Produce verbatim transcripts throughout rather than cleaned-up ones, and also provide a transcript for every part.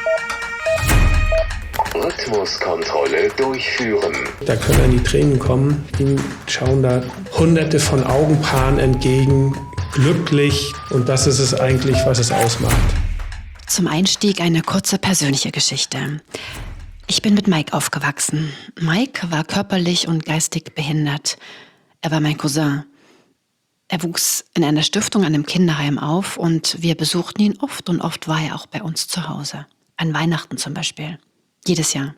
Rhythmuskontrolle durchführen. Da können dann die Tränen kommen. Ihnen schauen da hunderte von Augenpaaren entgegen, glücklich. Und das ist es eigentlich, was es ausmacht. Zum Einstieg eine kurze persönliche Geschichte. Ich bin mit Mike aufgewachsen. Mike war körperlich und geistig behindert. Er war mein Cousin. Er wuchs in einer Stiftung an einem Kinderheim auf und wir besuchten ihn oft und oft war er auch bei uns zu Hause. An Weihnachten zum Beispiel. Jedes Jahr.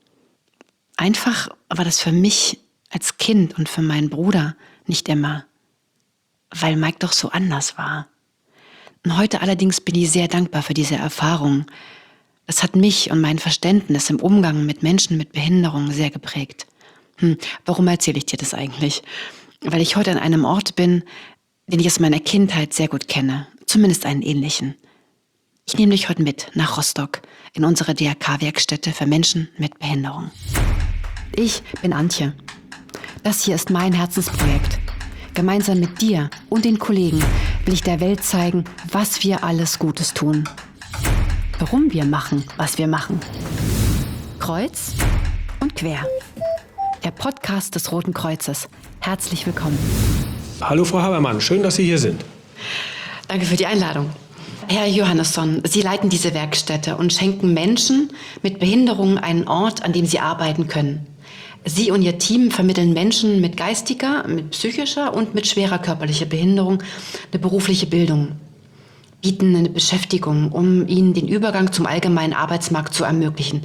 Einfach war das für mich als Kind und für meinen Bruder nicht immer, weil Mike doch so anders war. Und heute allerdings bin ich sehr dankbar für diese Erfahrung. Das hat mich und mein Verständnis im Umgang mit Menschen mit Behinderung sehr geprägt. Hm, warum erzähle ich dir das eigentlich? Weil ich heute an einem Ort bin, den ich aus meiner Kindheit sehr gut kenne. Zumindest einen ähnlichen. Ich nehme dich heute mit nach Rostock in unsere D R K-Werkstätte für Menschen mit Behinderung. Ich bin Antje. Das hier ist mein Herzensprojekt. Gemeinsam mit dir und den Kollegen will ich der Welt zeigen, was wir alles Gutes tun. Warum wir machen, was wir machen. Kreuz und quer. Der Podcast des Roten Kreuzes. Herzlich willkommen. Hallo Frau Habermann, schön, dass Sie hier sind. Danke für die Einladung. Herr Johannesson, Sie leiten diese Werkstätte und schenken Menschen mit Behinderungen einen Ort, an dem sie arbeiten können. Sie und Ihr Team vermitteln Menschen mit geistiger, mit psychischer und mit schwerer körperlicher Behinderung eine berufliche Bildung, bieten eine Beschäftigung, um ihnen den Übergang zum allgemeinen Arbeitsmarkt zu ermöglichen.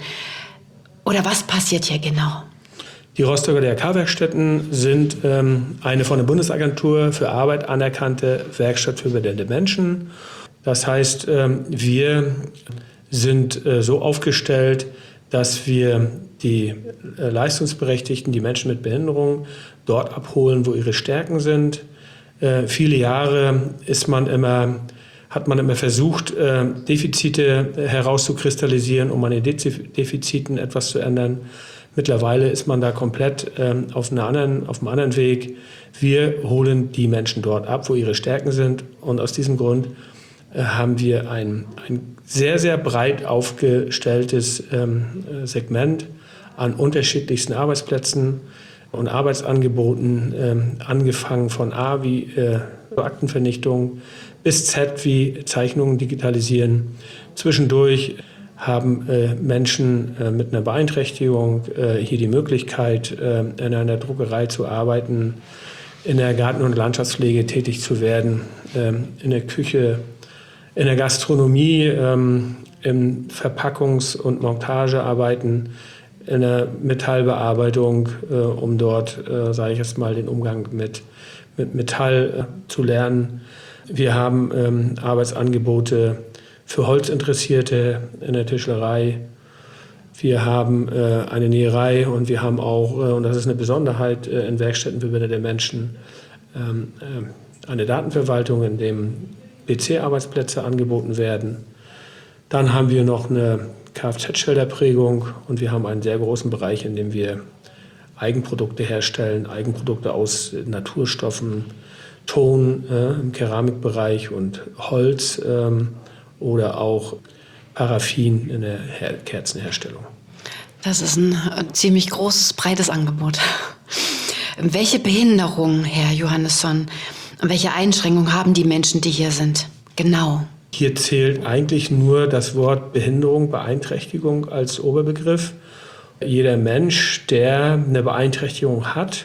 Oder was passiert hier genau? Die Rostocker D R K-Werkstätten sind ähm, eine von der Bundesagentur für Arbeit anerkannte Werkstatt für behinderte Menschen. Das heißt, ähm, wir sind äh, so aufgestellt, dass wir die äh, Leistungsberechtigten, die Menschen mit Behinderung, dort abholen, wo ihre Stärken sind. Äh, viele Jahre ist man immer, hat man immer versucht, äh, Defizite herauszukristallisieren, um an den Defiziten etwas zu ändern. Mittlerweile ist man da komplett ähm, auf, einer anderen, auf einem anderen Weg. Wir holen die Menschen dort ab, wo ihre Stärken sind. Und aus diesem Grund äh, haben wir ein, ein sehr, sehr breit aufgestelltes ähm, Segment an unterschiedlichsten Arbeitsplätzen und Arbeitsangeboten, ähm, angefangen von A wie äh, Aktenvernichtung bis Z wie Zeichnungen digitalisieren. Zwischendurch haben äh, Menschen äh, mit einer Beeinträchtigung äh, hier die Möglichkeit, äh, in einer Druckerei zu arbeiten, in der Garten- und Landschaftspflege tätig zu werden, äh, in der Küche, in der Gastronomie, äh, in Verpackungs- und Montagearbeiten, in der Metallbearbeitung, äh, um dort, äh, sage ich jetzt mal, den Umgang mit, mit Metall äh, zu lernen. Wir haben ähm, Arbeitsangebote für Holzinteressierte in der Tischlerei. Wir haben äh, eine Näherei und wir haben auch, äh, und das ist eine Besonderheit äh, in Werkstätten für behinderte Menschen, ähm, äh, eine Datenverwaltung, in dem P C-Arbeitsplätze angeboten werden. Dann haben wir noch eine Kfz-Schilderprägung und wir haben einen sehr großen Bereich, in dem wir Eigenprodukte herstellen, Eigenprodukte aus Naturstoffen, Ton äh, im Keramikbereich und Holz, ähm, oder auch Paraffin in der Her- Kerzenherstellung. Das ist ein ziemlich großes, breites Angebot. Welche Behinderung, Herr Johannesson, und welche Einschränkungen haben die Menschen, die hier sind? Genau. Hier zählt eigentlich nur das Wort Behinderung, Beeinträchtigung als Oberbegriff. Jeder Mensch, der eine Beeinträchtigung hat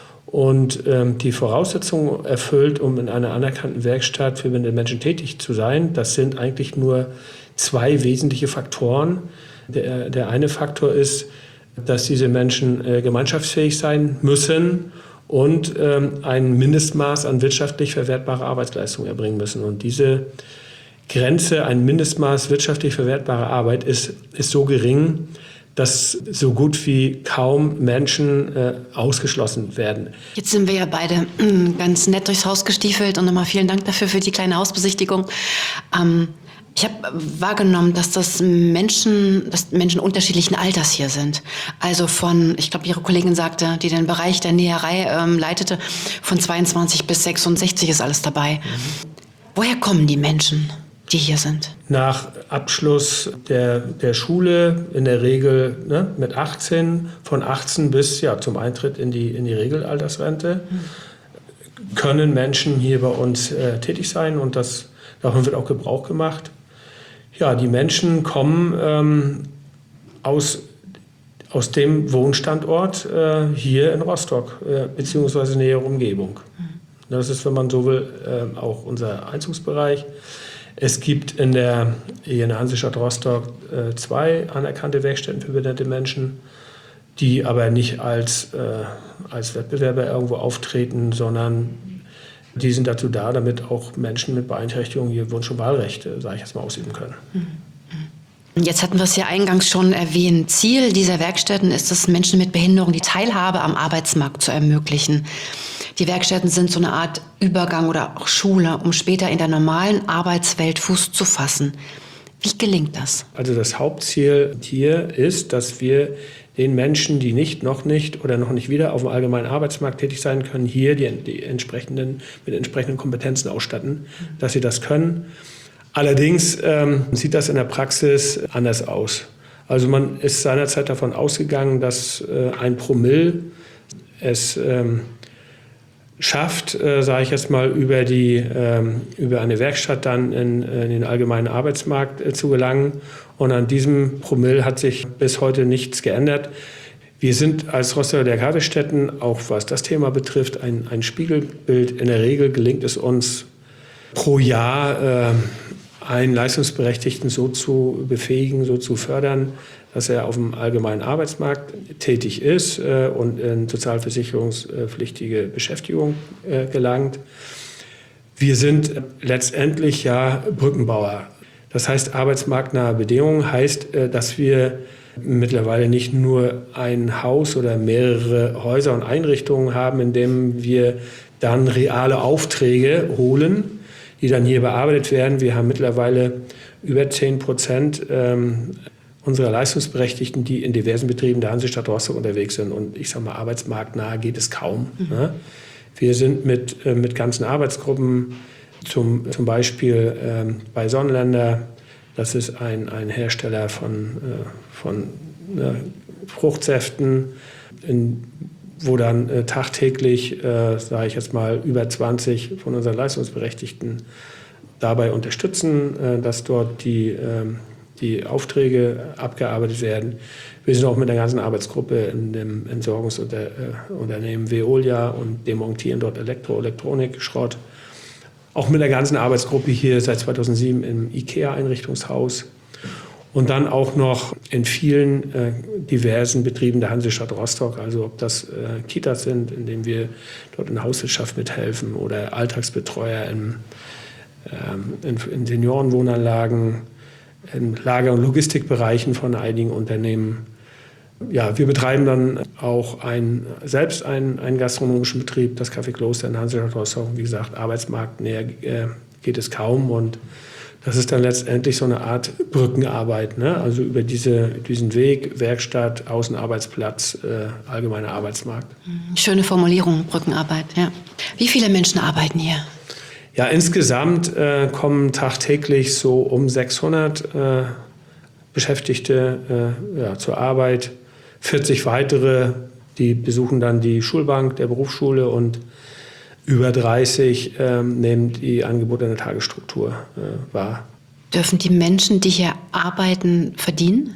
und ähm, die Voraussetzungen erfüllt, um in einer anerkannten Werkstatt für behinderte Menschen tätig zu sein, das sind eigentlich nur zwei wesentliche Faktoren. Der, der eine Faktor ist, dass diese Menschen äh, gemeinschaftsfähig sein müssen und ähm, ein Mindestmaß an wirtschaftlich verwertbarer Arbeitsleistung erbringen müssen. Und diese Grenze, ein Mindestmaß wirtschaftlich verwertbarer Arbeit, ist, ist so gering, dass so gut wie kaum Menschen äh, ausgeschlossen werden. Jetzt sind wir ja beide äh, ganz nett durchs Haus gestiefelt und nochmal vielen Dank dafür für die kleine Hausbesichtigung. Ähm, ich habe wahrgenommen, dass das Menschen, dass Menschen unterschiedlichen Alters hier sind. Also von, ich glaube, Ihre Kollegin sagte, die den Bereich der Näherei ähm, leitete, von zweiundzwanzig bis sechsundsechzig ist alles dabei. Mhm. Woher kommen die Menschen, die hier sind? nach Abschluss der, der Schule, in der Regel ne, mit achtzehn, von achtzehn bis ja, zum Eintritt in die, in die Regelaltersrente, mhm. können Menschen hier bei uns äh, tätig sein und das, davon wird auch Gebrauch gemacht. Ja, die Menschen kommen ähm, aus, aus dem Wohnstandort äh, hier in Rostock, äh, beziehungsweise nähere Umgebung. Mhm. Das ist, wenn man so will, äh, auch unser Einzugsbereich. Es gibt in der, hier in der Hansestadt Rostock äh, zwei anerkannte Werkstätten für behinderte Menschen, die aber nicht als, äh, als Wettbewerber irgendwo auftreten, sondern die sind dazu da, damit auch Menschen mit Beeinträchtigungen ihr Wunsch- und Wahlrecht, äh, sage ich jetzt mal, ausüben können. Jetzt hatten wir es ja eingangs schon erwähnt. Ziel dieser Werkstätten ist es, Menschen mit Behinderung die Teilhabe am Arbeitsmarkt zu ermöglichen. Die Werkstätten sind so eine Art Übergang oder auch Schule, um später in der normalen Arbeitswelt Fuß zu fassen. Wie gelingt das? Also das Hauptziel hier ist, dass wir den Menschen, die nicht, noch nicht oder noch nicht wieder auf dem allgemeinen Arbeitsmarkt tätig sein können, hier die, die entsprechenden, mit entsprechenden Kompetenzen ausstatten, dass sie das können. Allerdings ähm, sieht das in der Praxis anders aus. Also man ist seinerzeit davon ausgegangen, dass äh, ein Promille es ähm, schafft, äh, sage ich jetzt mal, über, die, ähm, über eine Werkstatt dann in, in den allgemeinen Arbeitsmarkt äh, zu gelangen. Und an diesem Promille hat sich bis heute nichts geändert. Wir sind als Rostocker D R K-Werkstätten, auch was das Thema betrifft, ein, ein Spiegelbild. In der Regel gelingt es uns pro Jahr, äh, einen Leistungsberechtigten so zu befähigen, so zu fördern, dass er auf dem allgemeinen Arbeitsmarkt tätig ist äh, und in sozialversicherungspflichtige Beschäftigung äh, gelangt. Wir sind letztendlich ja Brückenbauer. Das heißt, arbeitsmarktnahe Bedingungen heißt, äh, dass wir mittlerweile nicht nur ein Haus oder mehrere Häuser und Einrichtungen haben, in denen wir dann reale Aufträge holen, die dann hier bearbeitet werden. Wir haben mittlerweile über zehn Prozent ähm, unserer Leistungsberechtigten, die in diversen Betrieben der Hansestadt Rostock unterwegs sind. Und ich sage mal, arbeitsmarktnah geht es kaum. Mhm. Ne? Wir sind mit, äh, mit ganzen Arbeitsgruppen, zum, zum Beispiel ähm, bei Sonnenländer, das ist ein, ein Hersteller von, äh, von äh, Fruchtsäften, in, wo dann äh, tagtäglich, äh, sage ich jetzt mal, über zwanzig von unseren Leistungsberechtigten dabei unterstützen, äh, dass dort die, äh, die Aufträge abgearbeitet werden. Wir sind auch mit der ganzen Arbeitsgruppe in dem Entsorgungsunternehmen Veolia und demontieren dort Elektro-, Elektronik, Schrott. Auch mit der ganzen Arbeitsgruppe hier seit zweitausendsieben im IKEA-Einrichtungshaus. Und dann auch noch in vielen äh, diversen Betrieben der Hansestadt Rostock, also ob das äh, Kitas sind, in denen wir dort in der Hauswirtschaft mithelfen, oder Alltagsbetreuer in, ähm, in, in Seniorenwohnanlagen, in Lager- und Logistikbereichen von einigen Unternehmen. Ja, wir betreiben dann auch ein, selbst einen, einen gastronomischen Betrieb, das Café Kloster in Hansestadt Rostock. Wie gesagt, arbeitsmarktnäher äh, geht es kaum, und das ist dann letztendlich so eine Art Brückenarbeit, ne? Also über diese, diesen Weg, Werkstatt, Außenarbeitsplatz, äh, allgemeiner Arbeitsmarkt. Schöne Formulierung, Brückenarbeit, ja. Wie viele Menschen arbeiten hier? Ja, insgesamt äh, kommen tagtäglich so um sechshundert äh, Beschäftigte äh, ja, zur Arbeit. vierzig weitere, die besuchen dann die Schulbank der Berufsschule, und über dreißig ähm, nehmen die Angebote in der Tagesstruktur äh, wahr. Dürfen die Menschen, die hier arbeiten, verdienen?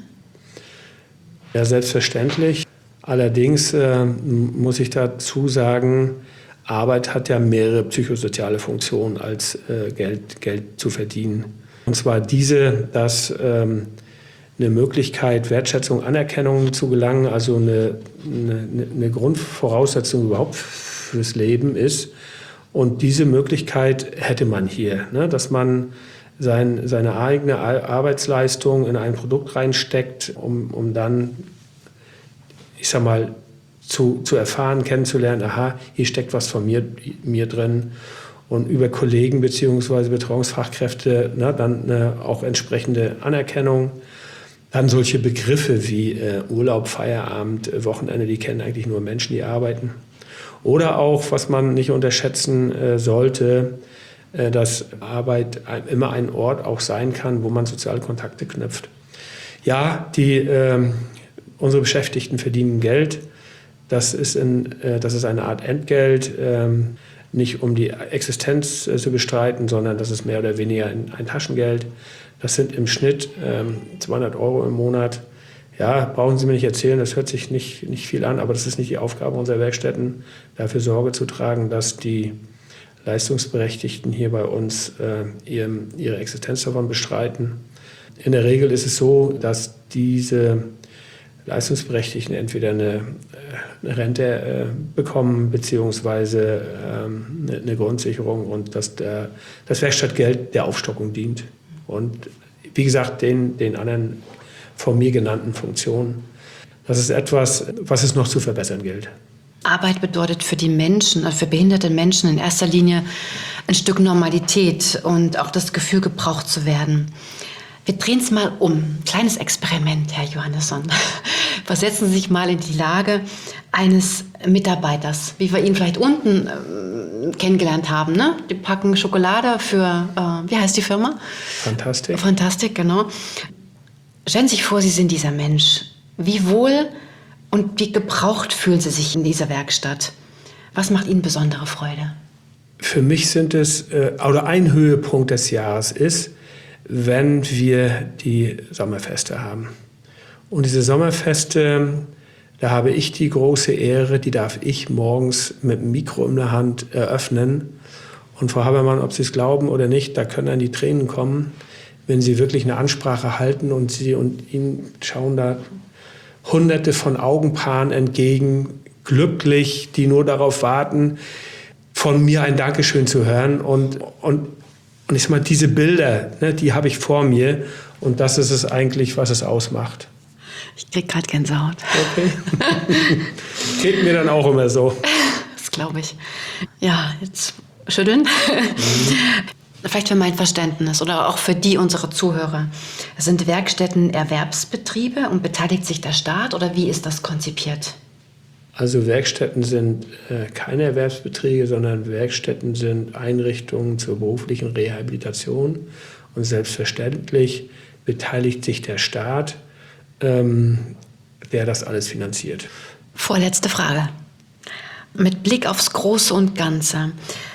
Ja, selbstverständlich. Allerdings äh, muss ich dazu sagen, Arbeit hat ja mehrere psychosoziale Funktionen, als äh, Geld, Geld zu verdienen. Und zwar diese, dass ähm, eine Möglichkeit, Wertschätzung, Anerkennung zu gelangen, also eine, eine, eine Grundvoraussetzung überhaupt fürs Leben ist. Und diese Möglichkeit hätte man hier, ne? Dass man sein, seine eigene Arbeitsleistung in ein Produkt reinsteckt, um, um dann, ich sag mal, zu, zu erfahren, kennenzulernen, aha, hier steckt was von mir, mir drin. Und über Kollegen bzw. Betreuungsfachkräfte, ne, dann ne, auch entsprechende Anerkennung. Dann solche Begriffe wie äh, Urlaub, Feierabend, äh, Wochenende, die kennen eigentlich nur Menschen, die arbeiten. Oder auch, was man nicht unterschätzen äh, sollte, dass Arbeit immer ein Ort auch sein kann, wo man soziale Kontakte knüpft. Ja, die, äh, unsere Beschäftigten verdienen Geld. Das ist, in, äh, das ist eine Art Entgelt, äh, nicht um die Existenz äh, zu bestreiten, sondern das ist mehr oder weniger ein, ein Taschengeld. Das sind im Schnitt äh, zweihundert Euro im Monat. Ja, brauchen Sie mir nicht erzählen, das hört sich nicht, nicht viel an, aber das ist nicht die Aufgabe unserer Werkstätten, dafür Sorge zu tragen, dass die Leistungsberechtigten hier bei uns äh, ihr, ihre Existenz davon bestreiten. In der Regel ist es so, dass diese Leistungsberechtigten entweder eine, eine Rente äh, bekommen beziehungsweise ähm, eine, eine Grundsicherung und dass der, das Werkstattgeld der Aufstockung dient. Und wie gesagt, den, den anderen von mir genannten Funktionen. Das ist etwas, was es noch zu verbessern gilt. Arbeit bedeutet für die Menschen, also für behinderte Menschen in erster Linie ein Stück Normalität und auch das Gefühl, gebraucht zu werden. Wir drehen es mal um. Kleines Experiment, Herr Johannesson. Versetzen Sie sich mal in die Lage eines Mitarbeiters, wie wir ihn vielleicht unten äh, kennengelernt haben. Ne? Die packen Schokolade für, äh, wie heißt die Firma? Fantastik. Fantastik, genau. Stellen Sie sich vor, Sie sind dieser Mensch. Wie wohl und wie gebraucht fühlen Sie sich in dieser Werkstatt? Was macht Ihnen besondere Freude? Für mich sind es, äh, oder ein Höhepunkt des Jahres ist, wenn wir die Sommerfeste haben. Und diese Sommerfeste, da habe ich die große Ehre, die darf ich morgens mit dem Mikro in der Hand eröffnen. Und Frau Habermann, ob Sie es glauben oder nicht, da können dann die Tränen kommen, wenn Sie wirklich eine Ansprache halten und Sie und Ihnen schauen da Hunderte von Augenpaaren entgegen, glücklich, die nur darauf warten, von mir ein Dankeschön zu hören. Und, und Und ich sag mal, diese Bilder, ne, die habe ich vor mir und das ist es eigentlich, was es ausmacht. Ich krieg gerade Gänsehaut. Okay. Geht mir dann auch immer so. Das glaube ich. Ja, jetzt schütteln. Mhm. Vielleicht für mein Verständnis oder auch für die unserer Zuhörer. Sind Werkstätten Erwerbsbetriebe und beteiligt sich der Staat oder wie ist das konzipiert? Also Werkstätten sind äh, keine Erwerbsbetriebe, sondern Werkstätten sind Einrichtungen zur beruflichen Rehabilitation. Und selbstverständlich beteiligt sich der Staat, ähm, der das alles finanziert. Vorletzte Frage. Mit Blick aufs Große und Ganze.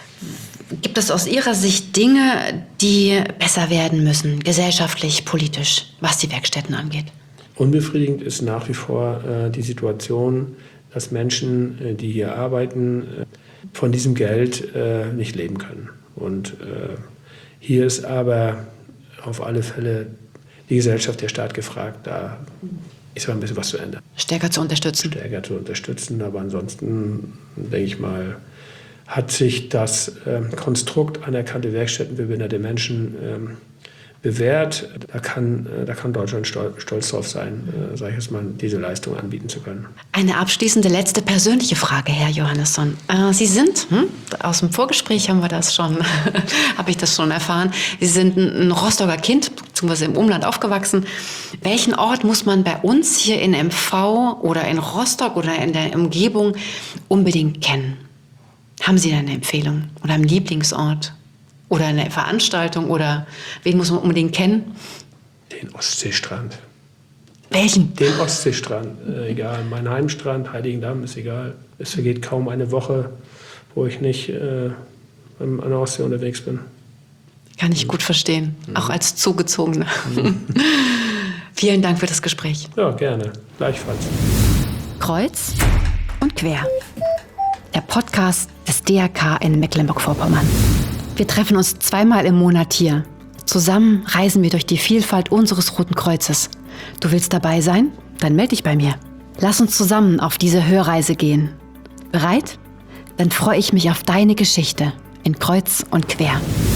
Gibt es aus Ihrer Sicht Dinge, die besser werden müssen, gesellschaftlich, politisch, was die Werkstätten angeht? Unbefriedigend ist nach wie vor äh, die Situation, dass Menschen, die hier arbeiten, von diesem Geld äh, nicht leben können. Und äh, hier ist aber auf alle Fälle die Gesellschaft, der Staat gefragt, da ist ein bisschen was zu ändern. Stärker zu unterstützen. Stärker zu unterstützen, aber ansonsten, denke ich mal, hat sich das ähm, Konstrukt anerkannte Werkstätten für behinderte Menschen ähm, bewährt. Da kann, da kann Deutschland stolz drauf sein, äh, sage ich jetzt mal, diese Leistung anbieten zu können. Eine abschließende letzte persönliche Frage, Herr Johannesson. Äh, Sie sind, hm, aus dem Vorgespräch haben wir das schon, habe ich das schon erfahren, Sie sind ein, ein Rostocker Kind, beziehungsweise im Umland aufgewachsen. Welchen Ort muss man bei uns hier in M V oder in Rostock oder in der Umgebung unbedingt kennen? Haben Sie da eine Empfehlung oder einen Lieblingsort? Oder eine Veranstaltung oder wen muss man unbedingt kennen? Den Ostseestrand. Welchen? Den Ostseestrand, äh, egal. Mein Heimstrand, Heiligendamm, ist egal. Es vergeht kaum eine Woche, wo ich nicht äh, an der Ostsee unterwegs bin. Kann ich gut verstehen, mhm. auch als Zugezogener. Mhm. Vielen Dank für das Gespräch. Ja, gerne. Gleichfalls. Kreuz und quer. Der Podcast des D R K in Mecklenburg-Vorpommern. Wir treffen uns zweimal im Monat hier. Zusammen reisen wir durch die Vielfalt unseres Roten Kreuzes. Du willst dabei sein? Dann melde dich bei mir. Lass uns zusammen auf diese Hörreise gehen. Bereit? Dann freue ich mich auf deine Geschichte in Kreuz und Quer.